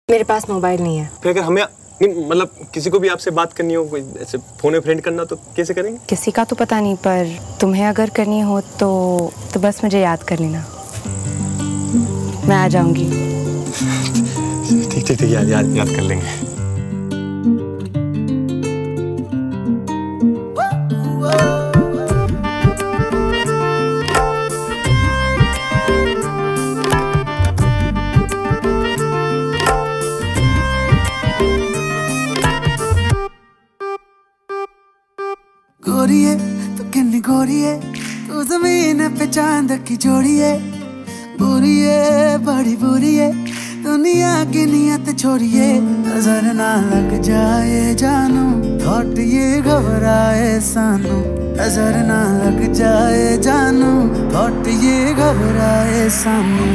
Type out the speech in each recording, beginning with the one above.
मेरे पास मोबाइल नहीं है। फिर अगर हमें नहीं, मतलब किसी को भी आपसे बात करनी हो, कोई ऐसे फोन में फ्रेंड करना, तो कैसे करेंगे? किसी का तो पता नहीं, पर तुम्हें अगर करनी हो तो बस मुझे याद कर लेना, मैं आ जाऊंगी। ठीक ठीक ठीक, याद कर लेंगे। गोरिये तू किन्नी गोरिये, तू जमीन पे चांद की जोड़िये, बुरिये बड़ी बुरिये, दुनिया की नियत छोड़िए। नजर ना लग जाए जानू, थॉट ये घबराए सानू। नजर ना लग जाए जानू, थॉट ये घबराए सानू।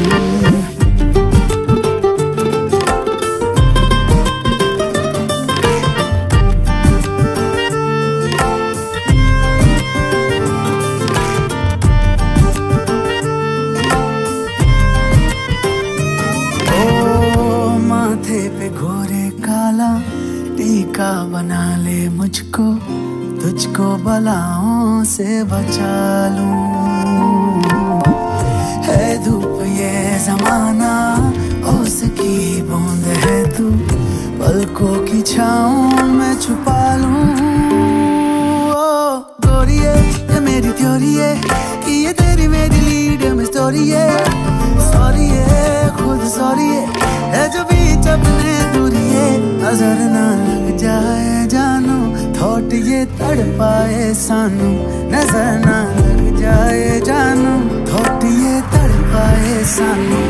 पे घोरे काला टीका बना ले मुझको, तुझको बलाओं से बचा लूं। है धूप ये जमाना, उसकी बूंद है तू, पलकों की छाँव में छुपा लूं। ओ गोरिये ये मेरी थ्योरी है, कि ये तेरी मेरी लीड में स्टोरी है। सॉरी है खुद सॉरी है जो बीच अपने दूरी है। नजर ना लग जाए जानू, थॉट ये तड़पाए सानू। नजर ना लग जाए जानू, थॉट ये तड़पाए सानू।